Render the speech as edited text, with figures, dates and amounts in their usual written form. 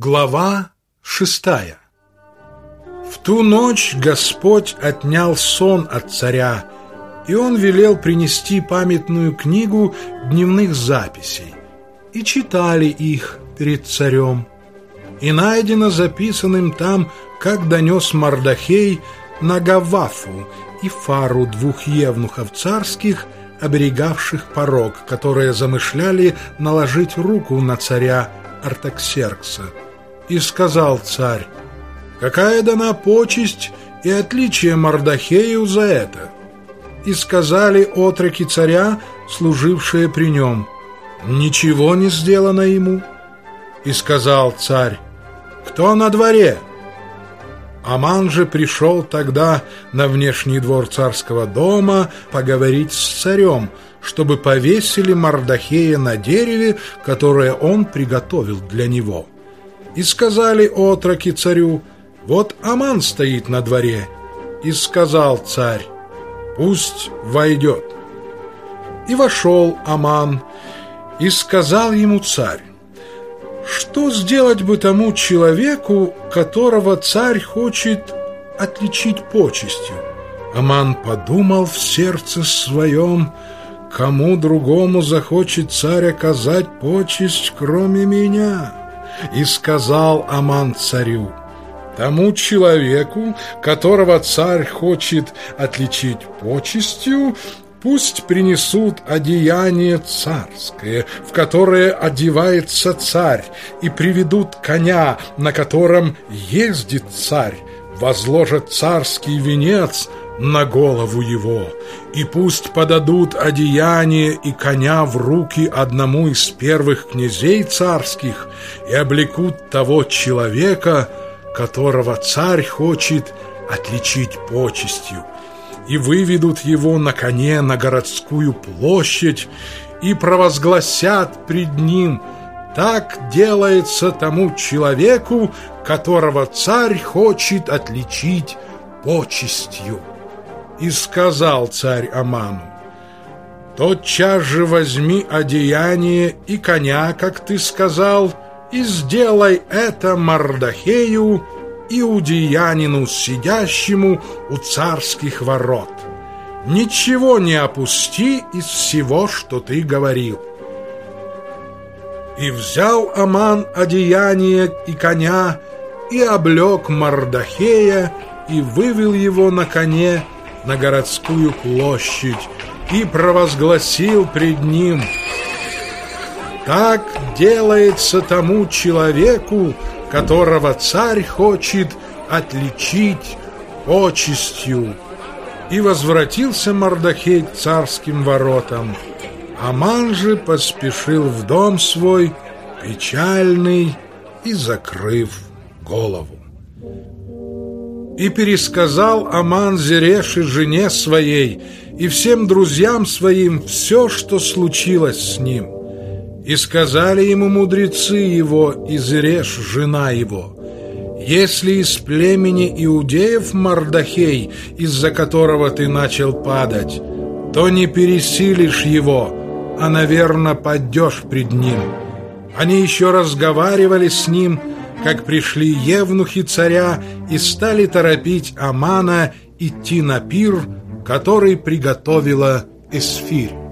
Глава 6. В ту ночь Господь отнял сон от царя, и он велел принести памятную книгу дневных записей, и читали их перед царем. И найдено записанным там, как донес Мардохей на Гавафу и Фару, двух евнухов царских, оберегавших порог, которые замышляли наложить руку на царя Артаксеркса. И сказал царь: «Какая дана почесть и отличие Мардохею за это?» И сказали отроки царя, служившие при нем: «Ничего не сделано ему». И сказал царь: «Кто на дворе?» Аман же пришел тогда на внешний двор царского дома поговорить с царем, чтобы повесили Мардохея на дереве, которое он приготовил для него. И сказали отроки царю: «Вот Аман стоит на дворе». И сказал царь: «Пусть войдет». И вошел Аман, и сказал ему царь: «Что сделать бы тому человеку, которого царь хочет отличить почестью?» Аман подумал в сердце своем: «Кому другому захочет царь оказать почесть, кроме меня?» И сказал Аман царю: «Тому человеку, которого царь хочет отличить почестью, пусть принесут одеяние царское, в которое одевается царь, и приведут коня, на котором ездит царь, возложат царский венец на голову его, и пусть подадут одеяние и коня в руки одному из первых князей царских и облекут того человека, которого царь хочет отличить почестью, и выведут его на коне на городскую площадь и провозгласят пред ним: так делается тому человеку, которого царь хочет отличить почестью». И сказал царь Аману: «Тотчас же возьми одеяние и коня, как ты сказал, и сделай это Мардохею, иудеянину, сидящему у царских ворот. Ничего не опусти из всего, что ты говорил». И взял Аман одеяние и коня, и облек Мардохея, и вывел его на коне на городскую площадь, и провозгласил пред ним: «Так делается тому человеку, которого царь хочет отличить почестью». И возвратился Мардохей к царским воротам. Аман же поспешил в дом свой, печальный и закрыв голову. И пересказал Аман Зереше, жене своей, и всем друзьям своим все, что случилось с ним. И сказали ему мудрецы его и Зереш, жена его: «Если из племени иудеев Мардохей, из-за которого ты начал падать, то не пересилишь его, а, наверно, падешь пред ним». Они еще разговаривали с ним, как пришли евнухи царя и стали торопить Амана идти на пир, который приготовила Эсфирь.